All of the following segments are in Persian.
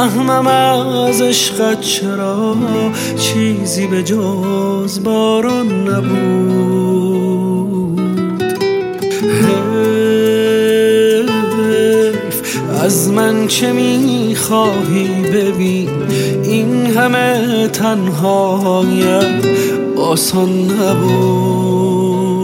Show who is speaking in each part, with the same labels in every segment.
Speaker 1: نمیفهمم از عشقت چرا چیزی به جز باران نبود. حیف از من چه میخواهی ببین این همه تنهایم آسان نبود.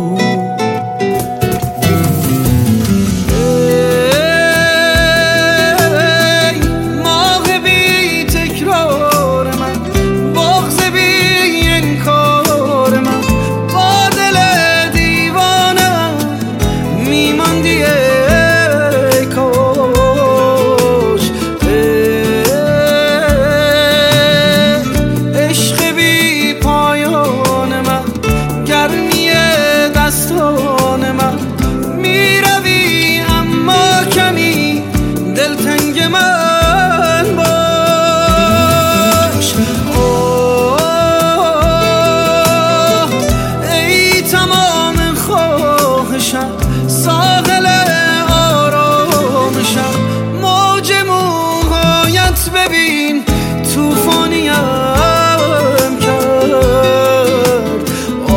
Speaker 1: ساحل آرامشم موج موهایت ببین توفانیم کرد.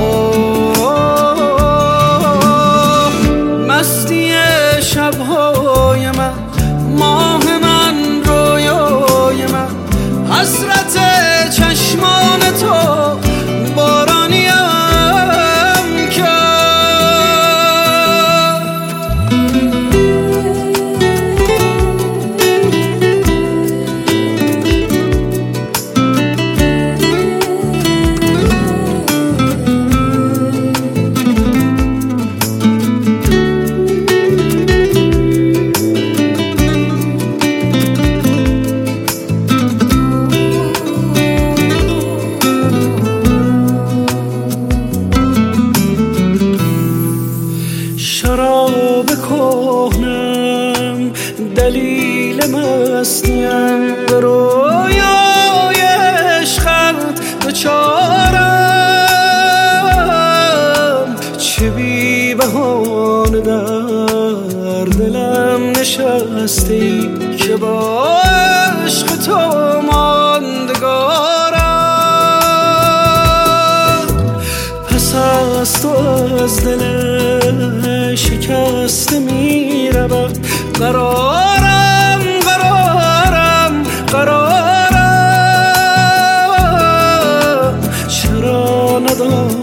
Speaker 1: مستی شبهای من، ماه من، رویای من، حسرت چشمان تو بارانیم کهنم دلیل مستیم، به رویای عشقت دچارم. چه بی بهانه در دلم نشستی که با عشق تو ماندگارم. پس از تو از دل شکسته می رود قرارم، قرارم، قرارم. چرا ندارم